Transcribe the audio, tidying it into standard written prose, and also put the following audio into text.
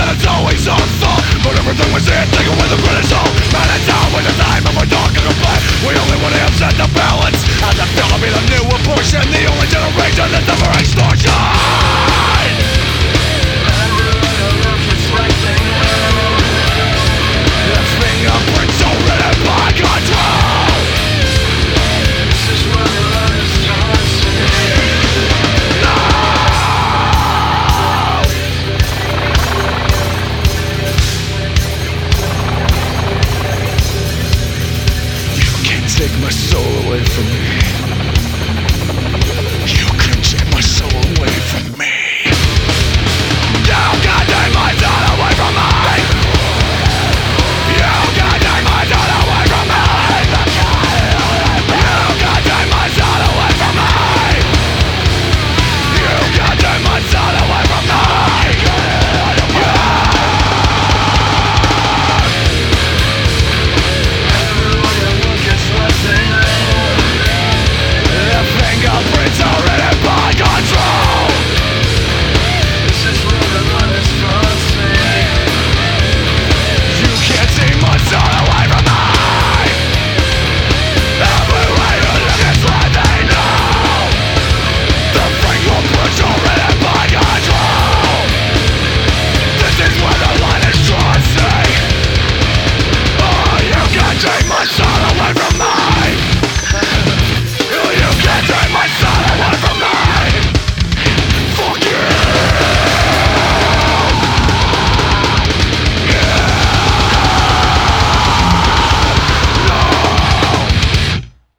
it's always our fault. But everything we see and take away the credit all. Man, it's down with the time and we're talking about. We only want to upset the balance. And the feel to be the new abortion. The only generation that's never extortion.